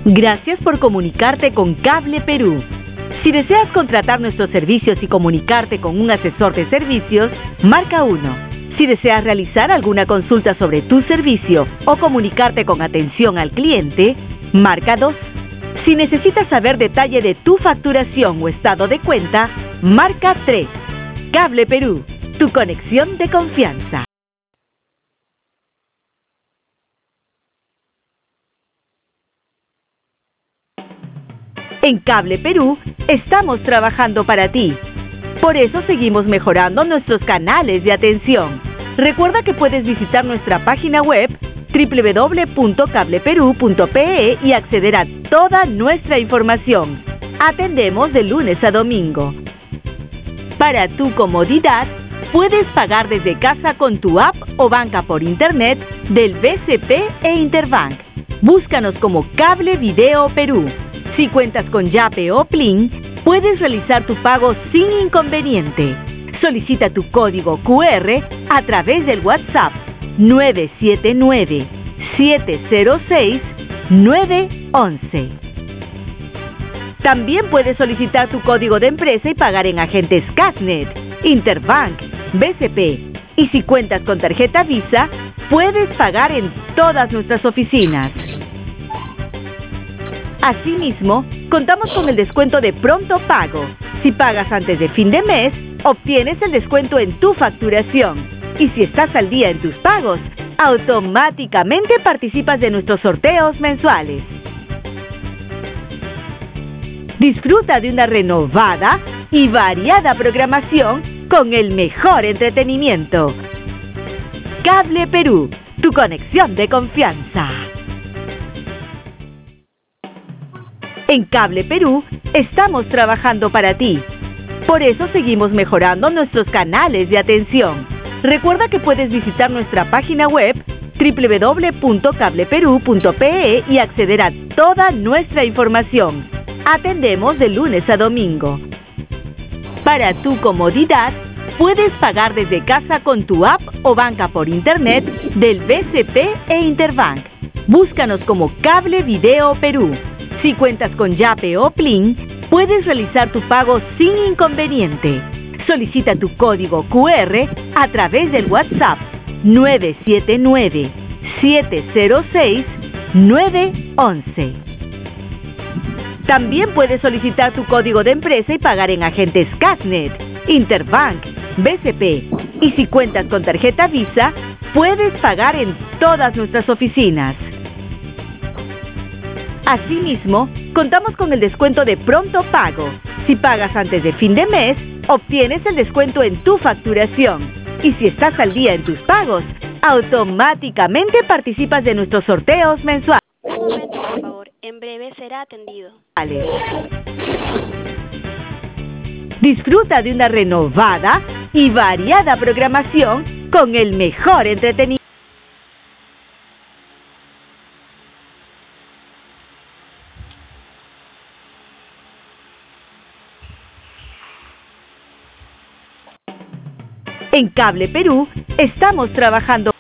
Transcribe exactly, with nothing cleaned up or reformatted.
Gracias por comunicarte con Cable Perú. Si deseas contratar nuestros servicios y comunicarte con un asesor de servicios, marca uno. Si deseas realizar alguna consulta sobre tu servicio o comunicarte con atención al cliente, marca dos. Si necesitas saber detalle de tu facturación o estado de cuenta, marca tres. Cable Perú, tu conexión de confianza. En Cable Perú estamos trabajando para ti. Por eso seguimos mejorando nuestros canales de atención. Recuerda que puedes visitar nuestra página web doble u doble u doble u punto cable perú punto pe e y acceder a toda nuestra información. Atendemos de lunes a domingo. Para tu comodidad, puedes pagar desde casa con tu app o banca por internet del B C P e Interbank. Búscanos como Cable Video Perú. Si cuentas con Yape o Plin, puedes realizar tu pago sin inconveniente. Solicita tu código cu erre a través del WhatsApp nueve siete nueve, siete cero seis, nueve once. También puedes solicitar tu código de empresa y pagar en agentes Casnet, Interbank, B C P. Y si cuentas con tarjeta Visa, puedes pagar en todas nuestras oficinas. Asimismo, contamos con el descuento de pronto pago. Si pagas antes de fin de mes, obtienes el descuento en tu facturación. Y si estás al día en tus pagos, automáticamente participas de nuestros sorteos mensuales. Disfruta de una renovada y variada programación con el mejor entretenimiento. Cable Perú, tu conexión de confianza. En Cable Perú estamos trabajando para ti. Por eso seguimos mejorando nuestros canales de atención. Recuerda que puedes visitar nuestra página web doble u doble u doble u punto cable perú punto pe e y acceder a toda nuestra información. Atendemos de lunes a domingo. Para tu comodidad, puedes pagar desde casa con tu app o banca por internet del B C P e Interbank. Búscanos como Cable Video Perú. Si cuentas con Yape o Plin, puedes realizar tu pago sin inconveniente. Solicita tu código cu erre a través del WhatsApp nueve siete nueve, siete cero seis, nueve once. También puedes solicitar tu código de empresa y pagar en agentes Casnet, Interbank, B C P. Y si cuentas con tarjeta Visa, puedes pagar en todas nuestras oficinas. Asimismo, contamos con el descuento de pronto pago. Si pagas antes de fin de mes, obtienes el descuento en tu facturación. Y si estás al día en tus pagos, automáticamente participas de nuestros sorteos mensuales. Un momento, por favor. En breve será atendido. Disfruta de una renovada y variada programación con el mejor entretenimiento. En Cable Perú estamos trabajando